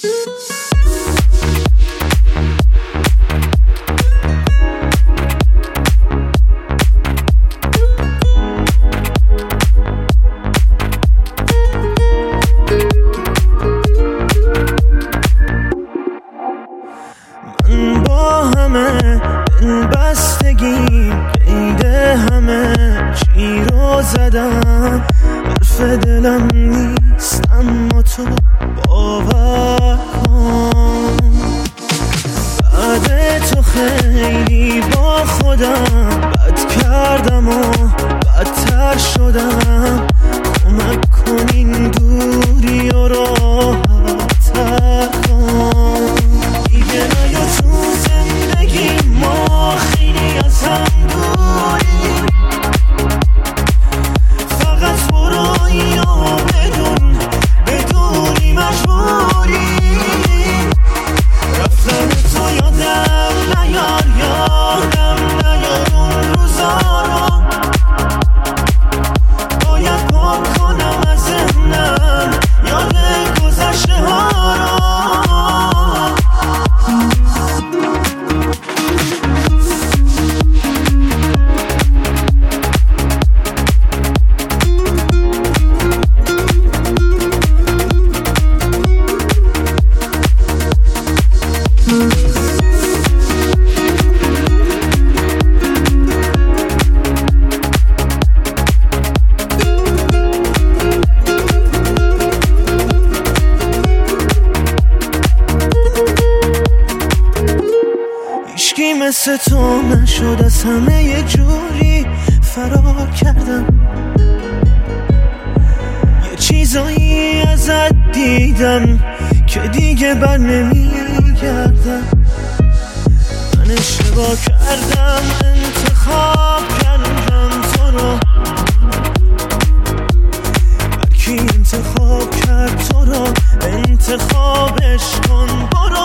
من با همه دلبستگی قید همه چی رو زدم، حرف دلم نیست اما تو باور کن. بعد تو خیلی با خودم بد کردم و بدتر شدم، کمک کن این دوری و راحت تر کن. دیگه نیا تو زندگی ما خیلی از هم دوریم، فقط برو اینو بدونی مجبوریم. رفتن تو یادم نیار اون روزا رو، باید پاک کنم از ذهنم یاد گذشته ها رو. هیچکی مثل تو نشد، از همه یه جوری فرار کردم. یه چیزایی ازت دیدم که دیگه بر نمیگردم. من اشتباه کردم، انتخاب کردم تو رو، هرکی انتخاب کرد تو رو انتخابش کن برو.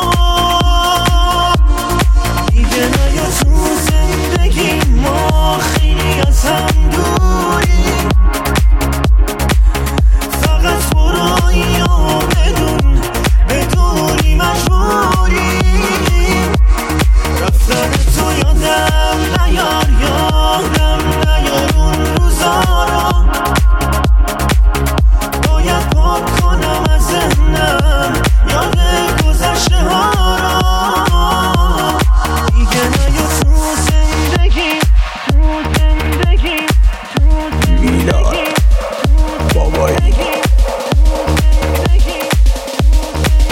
دیگه نیا تو زندگی ما خیلی از هم دوریم، فقط برو اینو بدونی مجبوریم. رفتن تو یادم نیار اون روزا رو، باید پاک کنم از ذهنم یاد گذشته ها رو.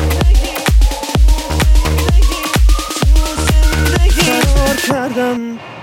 کردم